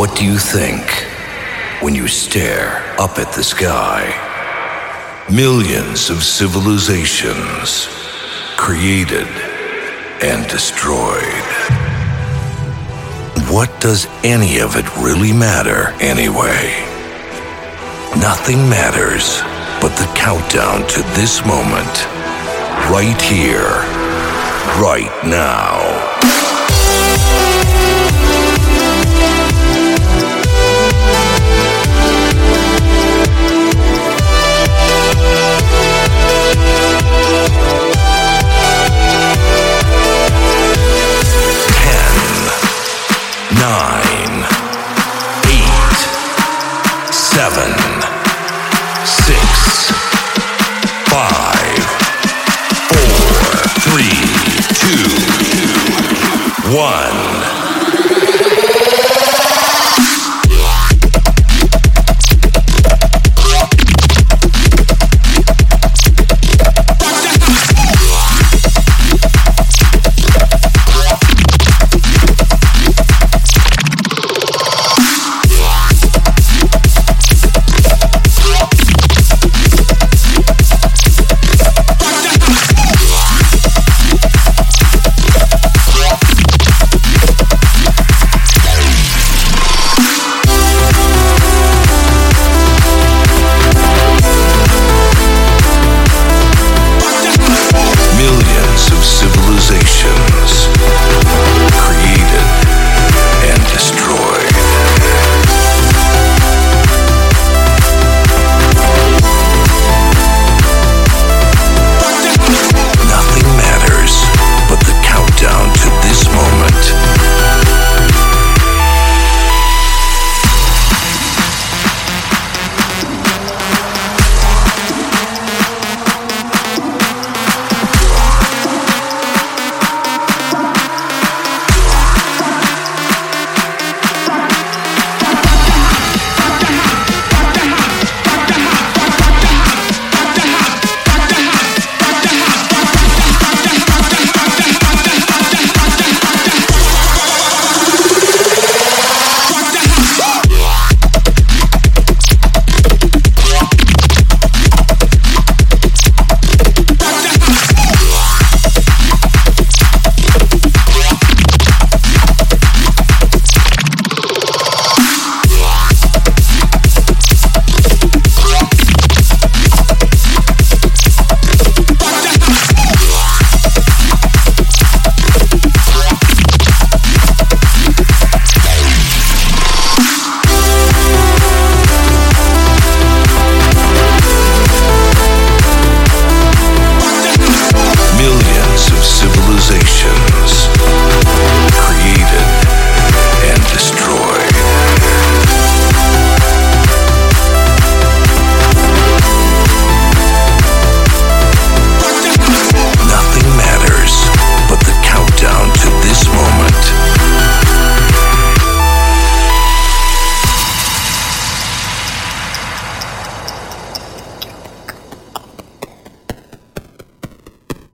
What do you think when you stare up at the sky? Millions of civilizations created and destroyed. What does any of it really matter anyway? Nothing matters but the countdown to this moment, right here, right now. Nine, 8, 7, 6, 5, 4, 3, 2, 1.